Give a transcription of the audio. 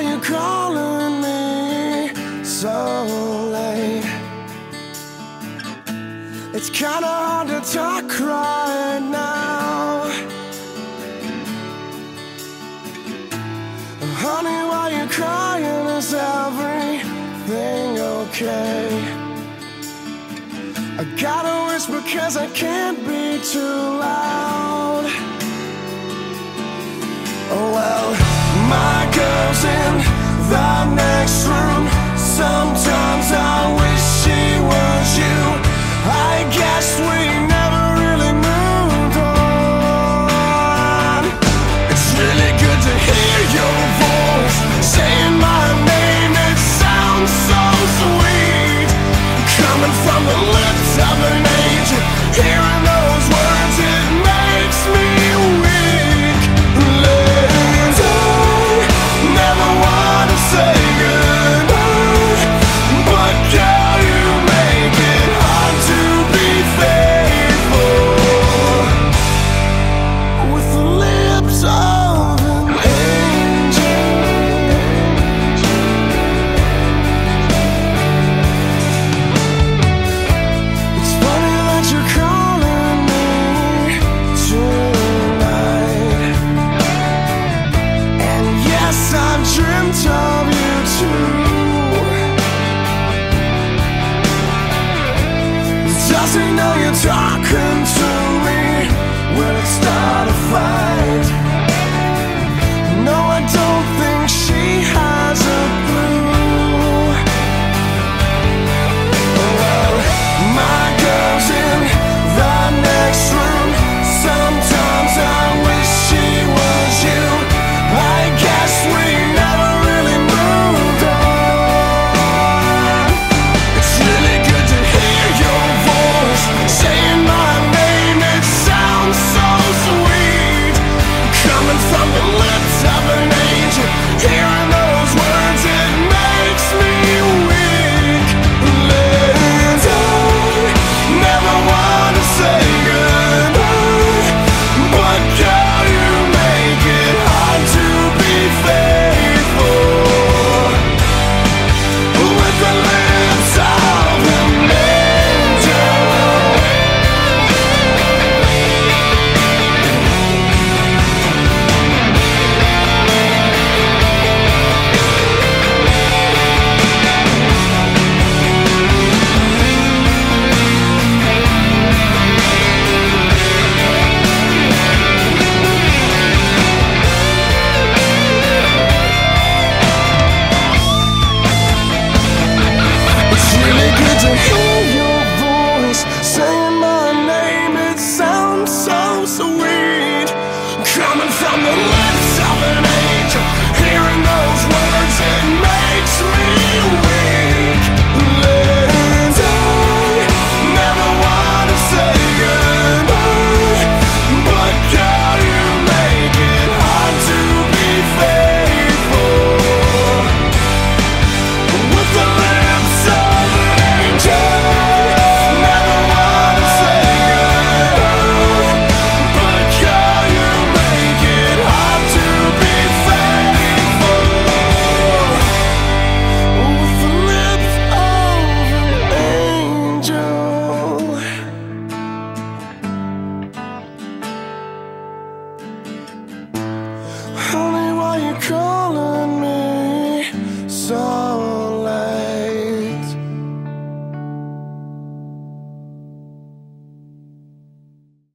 you calling me so late? It's kinda hard to talk right now. Honey, why you crying? Is everything okay? I gotta whisper 'cause I can't be too loud. Oh well, my girl's in the next room. Sometimes I wish she was you. I guess we never really moved on. It's really good to hear your voice saying my name. It sounds so sweet, coming from the lips of an angel. Hearing those words, it makes me weak. And I never want to say goodbye, but girl, you make it hard to be faithful with the lips of an angel. It's funny that you're calling me tonight, and yes, I've dreamt of you too. Does he know you're talking to me? Will it start a fight? No, I don't think she has a clue. Well, my girl's in the next room. Sometimes I wish she was you. I guess we never really moved on. It's really good to hear your voice saying my name. It sounds so sweet, coming from the lips of an angel. Hearing those words, it makes me weak. And I never want to say goodbye, but girl, you make it hard to be faithful with the lips of an angel. It's really good to hear your voice saying my name. It sounds so sweet, coming from the lips of an angel. Hearing those words, it makes me weak. And I never want to say goodbye, but girl, you make it hard to be faithful with the lips of an angel. Never want to say goodbye, but girl, you make it hard to be faithful with the lips of an angel. Honey, why you call